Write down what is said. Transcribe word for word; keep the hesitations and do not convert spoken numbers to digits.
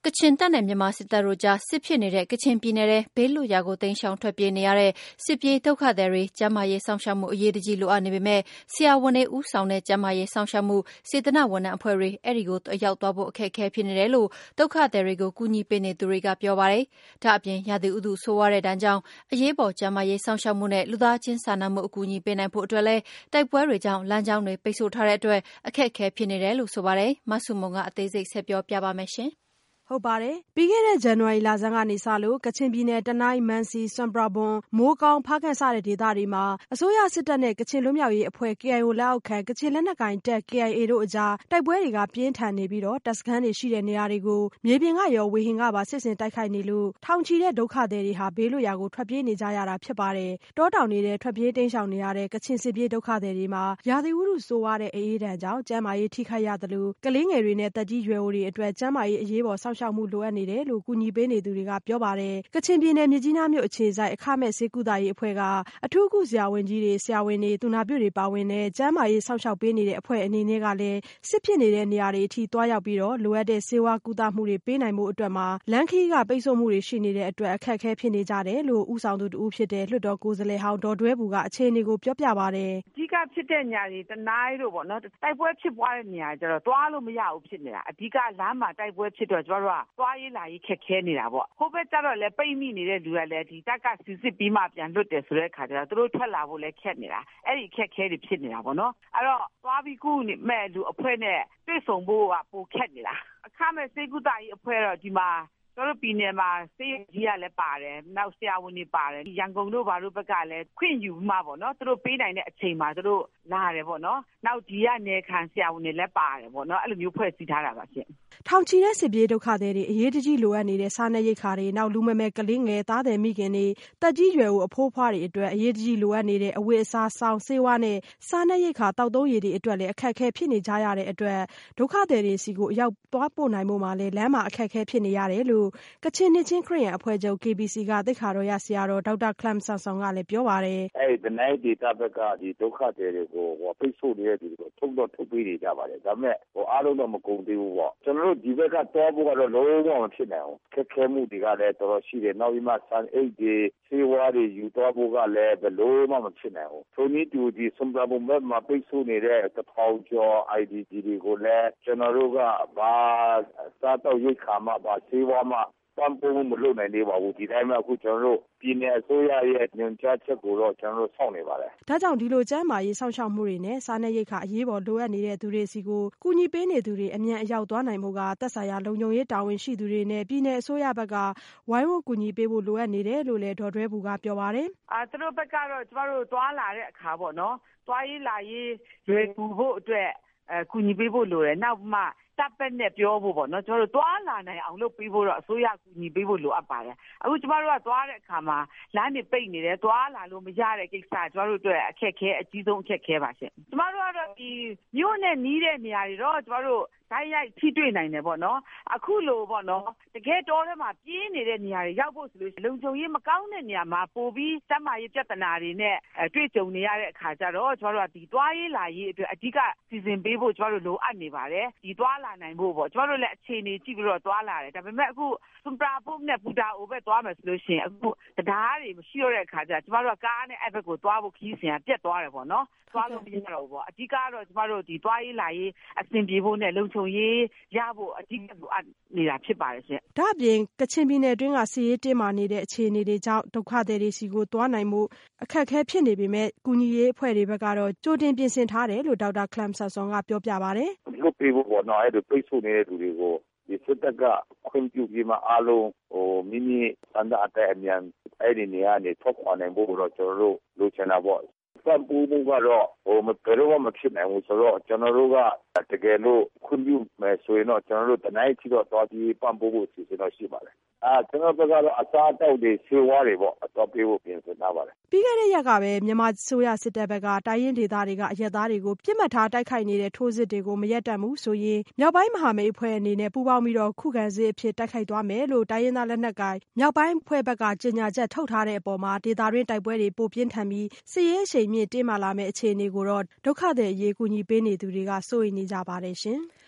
ကချင်တပ်နဲ့မြန်မာစစ်တပ်တို့ကြားစစ်ဖြစ်နေတဲ့ကချင်ပြည်နယ်ထဲဘေးလွတ်ရာကိုတိမ်းရှောင်ထွက်ပြေးနေရတဲ့စစ်ပြေးဒုက္ခသည်တွေကျန်းမာရေးစောင့်ရှောက်မှုအရေးတကြီးလိုအပ်နေပေမဲ့ဆရာဝန်တွေဦးဆောင်တဲ့ကျန်းမာရေးစောင့်ရှောက်မှုစေတနာ့ဝန်ထမ်းအဖွဲ့တွေအဲဒီကိုရောက်သွားဖို့အခက်အခဲဖြစ်နေတယ်လို့ဒုက္ခသည်တွေကိုကူညီပေးနေသူတွေကပြောပါတယ်။ဒါအပြင်ရာသီဥတုဆိုးဝါးတဲ့ဒဏ်ကြောင့်အရေးပေါ်ကျန်းမာရေးစောင့်ရှောက်မှုနဲ့လူသားချင်းစာနာမှုအကူအညီပေးနိုင်ဖို့အတွက်လည်းတိုက်ပွဲတွေကြောင့်လမ်းကြောင်းတွေပိတ်ဆို့ထားတဲ့အတွက်အခက်အခဲဖြစ်နေတယ်လို့ဆိုပါတယ်။မဆုမွန်ကအသေးစိတ်ဆက်ပြောပြပါမယ်ရှင်။ဟုတ်ပါတယ်။ပြီးခဲ့တဲ့ဇန်နဝါရီလဆန်းကနေစလို့ကချင်ပြည်နယ်တနိုင်းမန်စီစွမ်ပရာဘွန်မိုးကောင်းဖားကန့်စတဲ့ဒေသတွေမှာအစိုးရစစ်တပ်နဲ့ကချင်လွတ်မြောက်ရေးအဖွဲ့ K I O လက်အောက်ခံကချင်လက်နက်ကိုင်တပ် K I A တို့အကြားတိုက်ပွဲတွေကပြင်းထန်နေပြီးတော့တပ်စခန်းတွေရှိတဲ့နေရာတွေကိုမြေပြင်ကရောဝေဟင်ကပါစစ်ဆင်တိုက်ခိုက်နေလို့ထောင်ချီတဲ့ဒုက္ခသည်တွေဟာဘေးလွတ်ရာကိုထွက်ပြေးနေကြရတာဖြစ်ပါတယ်။တောတောင်နေတဲ့ထွက်ပြေးတိမ်းရှောင်နေရတဲ့ကချင်စစ်ပြေးဒုက္ခသည်တွေမှာရာသီဥတုဆိုးဝါးတဲ့အေးဒဏ်ကြောင့်ကျန်းမာရေးထိခိုက်ရသလိုကလေးငယ်တွေနဲ့တက်ကြီးရွယ်အိုတွေအတွက်ကျန်းမာရေးအရေးပေါ်စောင့်ရှောက်မှုလိုအပ်နေတယ်လို့ကူညီပေးနေသူတွေကပြောပါတယ်။ကချင်ပြည်နယ်မြစ်ကြီးနားမြို့အခြေစိုက်အခမဲ့ဆေးကုသရေးအဖွဲ့ကအထူးကုဆရာဝန်ကြီးတွေဆရာဝန်တွေသူနာပြုတွေပါဝင်တဲ့ကျန်းမာရေးစောင့်ရှောက်ပေးနေတဲ့အဖွဲ့အနေနဲ့ကလည်းစစ်ဖြစ်နေတဲ့နေရာတွေအထိတွားရောက်ပြီးတော့လိုအပ်တဲ့ဆေးဝါးကုသမှုတွေပေးနိုင်မှုအတွက်မှာလမ်းခရီးကပိတ်ဆို့မှုတွေရှိနေတဲ့အတွက်အခက်အခဲဖြစ်နေကြတယ်လို့ဦးဆောင်သူတဦးဖြစ်တဲ့လွှတ်တော်ကိုယ်စားလှယ်ဟောင်းဒေါ်ဒွဲဘူကအခြေအနေကိုပြောပြပါတယ်။အဓိကဖြစ်တဲ့နေရာတွေတနိုင်းတို့ပေါ့နော်တိုက်ပွဲဖြစ်ပွားတဲ့နေရာကျတော့တွားလို့မရဘူးဖြစ်နေတာအဓိကလမ်းမှာတိုက်ပွဲဖြစ်တော့ကျမတို့ကတွားရေးလာရေးခက်ခဲနေတာပေါ့ဟိုဘက်ကျတော့လည်းပိတ်မိနေတဲ့လူကလည်းဒီတက်ကစစ်စစ်ပြီးမှပြန်လွတ်တယ်ဆိုတဲ့ခါကျတော့သူတို့ထွက်လာဖို့လည်းခက်နေတာအဲ့ဒီခက်ခဲတွေဖြစ်နေတာပေါ့နော်အဲ့တော့သွားပြီးခုမဲ့လူအဖွဲ့နဲ့တွေ့ဆုံဖို့ကပိုခက်နေတာအခမဲ့စေကုသရေးအဖွဲ့တော့ဒီမှာတို့ပြည်နယ်မှာစေကြီးရလည်းပါတယ်နောက်ဆရာဝန်တွေပါတယ်ရန်ကုန်တို့ဘာလို့ဘက်ကလည်းခွင့်ယူမှပေါ့နော်တို့ပေးနိုင်တဲ့အချိန်မှာတို့လာရတယ်ပေါ့နော်နောက်ဒီကနေခံဆရာဝန်တွေလည်းပါတယ်ပေါ့နော်အဲ့လိုမျိုးဖွဲ့စည်းထားတာပါရှင်ထောင်ချီတဲ့စစ်ပြေးဒုက္ခသည်တွေအရေးတကြီးလိုအပ်နေတဲ့စားနပ်ရိက္ခာတွေနောက်လူမမယ်ကလေးငယ်သားသည်မိခင်တွေတက်ကြီးရွယ်အိုအဖိုးဖွားတွေအတွက်အရေးတကြီးလိုအပ်နေတဲ့အဝတ်အစားစောင်ဆေးဝါးနဲ့စားနပ်ရိက္ခာတောက်သုံးရည်တွေအတွက်လည်းအခက်အခဲဖြစ်နေကြရတဲ့အတွက်ဒုက္ခသည်တွေစီကိုအရောက်သွားပို့နိုင်မှုမှာလည်းလမ်းမှာအခက်အခဲဖြစ်နေရတယ်လို့ကချင်နှစ်ချင်းခရစ်ယာန်အဖွဲ့ချုပ် K B C ကသိက္ခာတော်ရဆရာတော်ဒေါက်တာခလမ်ဆန်ဆောင်ကလည်းပြောပါတယ်။အဲဒီတနိုင်းဒေသဘက်ကဒီဒုက္ခသည်တွေကိုဟိုပိတ်ဆို့နေတဲ့ဒီကိုထုတ်တော့ထုတ်ပေးနေကြပါတယ်ဒါပေမဲ့ဟိုအားလုံးတော့မကုန်သေးဘူးပေါ့ကျွန်တော်တို့ဒီဘက်ကတော့ဘုကတော့လုံးဝမဖြစ်နိုင်ဘူးခက်ခဲမှုတွေကလည်းတော်တော်ရှိတယ်နောက်ပြီးမှဆန်အိတ်တွေဆေးဝါးတွေယူတော့ဘုကလည်းဘယ်လိုမှမဖြစ်နိုင်ဘူးထိုနည်းတူဒီစံပရာဘုံဘက်မှာပိတ်ဆို့နေတဲ့တထောင်ကျော် I D P တွေကိုလည်းကျွန်တော်တို့ကဘာစားတော့ရိတ်ခါမှဘာဆေးဝါးမှပန်းပုံးမလုပ်နိုင်သေးပါဘူးဒီတိုင်းမှာအခုကျွန်တော်တို့ပြည်နယ်အစိုးရရဲ့ညွှန်ကြားချက်ကိုတော့ကျွန်တော်တို့စောင့်နေပါတယ်ဒါကြောင့်ဒီလိုကျန်းမာရေးစောင့်ရှောက်မှုတွေနဲ့စားနပ်ရိက္ခာအရေးပေါ်လိုအပ်နေတဲ့သူတွေစီကိုကူညီပေးနေသူတွေအမြန်အရောက်သွားနိုင်မှုကသက်ဆိုင်ရာလုံခြုံရေးတာဝန်ရှိသူတွေနဲ့ပြည်နယ်အစိုးရဘက်ကဝိုင်းဝန်းကူညီပေးဖို့လိုအပ်နေတယ်လို့လည်းဒေါ်ဒွဲဘူကပြောပါတယ်အာသူတို့ဘက်ကတော့ကျမတို့သွားလာတဲ့အခါပေါ့နော်သွားရေးလာရေးလွယ်ကူဖို့အတွက်အဲကူညီပေးဖို့လိုတယ်နောက်မှတပ်ပက်နဲ့ပြောဖို့ပေါ့နော်ကျွန်တော်တို့သွားလာနိုင်အောင်လုပ်ပေးဖို့တော့အစိုးရကူညီပေးဖို့လိုအပ်ပါတယ်အခုကျမတို့ကသွားတဲ့အခါမှာလမ်းတွေပိတ်နေတယ်သွားလာလို့မရတဲ့ကိစ္စကျမတို့တို့အခက်ခဲအကြီးဆုံးအခက်ခဲပါရှင်ကျမတို့ကတော့ဒီမြို့နဲ့နီးတဲ့နေရာတွေတော့ကျမတို့ဓာတ်ရိုက်ထိတွေ့နိုင်တယ်ပေါ့နော်အခုလိုပေါ့နော်တကယ်တော်ထဲမှာပြင်းနေတဲ့နေရာတွေရောက်ဖို့ဆိုလို့လုံခြုံရေးမကောင်းတဲ့နေရာမှာပို့ပြီးစက်မရေးပြဿနာတွေနဲ့တွေ့ကြုံနေရတဲ့အခါကျတော့ကျမတို့ကဒီသွားရေးလာရေးအတွက်အဓိကစီစဉ်ပေးဖို့ကျမတို့လိုအပ်နေပါတယ်ဒီသွားလာနိုင်ဖို့ပေါ့ကျမတို့လည်းအခြေအနေကြည့်ပြီးတော့သွားလာတယ်ဒါပေမဲ့အခုစွန်ပရာဘုတ်နဲ့ပူတာအိုဘက်သွားမယ်ဆိုလို့ရှိရင်အခုတရားတွေမရှိတော့တဲ့အခါကျကျမတို့ကကားနဲ့အဲ့ဘက်ကိုသွားဖို့ခီးစဉ်ကပြတ်သွားတယ်ပေါ့နော်သွားလို့မရတော့ဘူးပေါ့အဓိကတော့ကျမတို့ဒီသွားရေးလာရေးအဆင်ပြေဖို့နဲ့လုံခြုံရေးရဖို့အဓိကလိုအပ်နေတာဖြစ်ပါတယ်ရှင်။ဒါ့အပြင်ကချင်ပြည်နယ်အတွင်းကစီးရေးတင်းမာနေတဲ့အခြေအနေတွေကြောင့်ဒုက္ခသည်တွေစီကိုသွားနိုင်မှုအခက်အခဲဖြစ်နေပေမဲ့ကူညီရေးအဖွဲ့တွေဘက်ကတော့ကြိုတင်ပြင်ဆင်ထားတယ်လို့ဒေါက်တာခလမ်ဆန်ဆောင်ကပြောပြပါတယ်။လုပ်ပေးဖို့ပေါ့နော်အဲ့ဒါပိတ်ဆို့နေတဲ့လူတွေကိုဒီစစ်တပ်ကခွင့်ပြုပြီးမှအားလုံးဟိုမိမိစံတဲ့အတဲ့အမြန်အဲ့ဒီနေရာနေထွက်ခွာနိုင်ဖို့တော့ကျွန်တော်တို့လိုချင်တာပေါ့ပံ့ပိုးမှုကတော့ဟိုမဘယ်တော့မှဖြစ်နိုင်ဘူးဆိုတော့ကျွန်တော်တို့ကတကယ်လို့ခွင့်ပြုမယ်ဆိုရင်တော့ကျွန်တော်တို့တနိုင်ချီတော့တော်ပြီးပံ့ပိုးဖို့စီစဉ်တော့ရှိပါတယ်အာကျွန်တော်တို့ကတော့အစားအသောက်တွေဆေးဝါးတွေပေါ့အတော့ပေးဖို့ပြင်ဆင်ထားပါတယ်ပြီးခဲ့တဲ့ရက်ကပဲမြန်မာဆိုရစစ်တပ်ဘက်ကတိုင်းရင်းဒေသတွေကအရက်သားတွေကိုပြစ်မှတ်ထားတိုက်ခိုက်နေတဲ့ထိုးစစ်တွေကိုမရက်တန့်ဘူးဆိုရင်မြောက်ပိုင်းမဟာမိတ်အဖွဲ့အနေနဲ့ပူးပေါင်းပြီးတော့ခုခံစစ်အဖြစ်တိုက်ခိုက်သွားမယ်လို့တိုင်းရင်းသားလက်နက်ကိုင်မြောက်ပိုင်းအဖွဲ့ဘက်ကကြေညာချက်ထုတ်ထားတဲ့အပေါ်မှာဒေသတွင်းတိုက်ပွဲတွေပိုပြင်းထန်ပြီးစစ်ရေးအရှိန်မြင့်တင်းမာလာမယ့်အခြေအနေကိုတော့ဒုက္ခသည်အရေးကူညီပေးနေသူတွေကစိုးရိမ်နေကြပါတယ်ရှင်။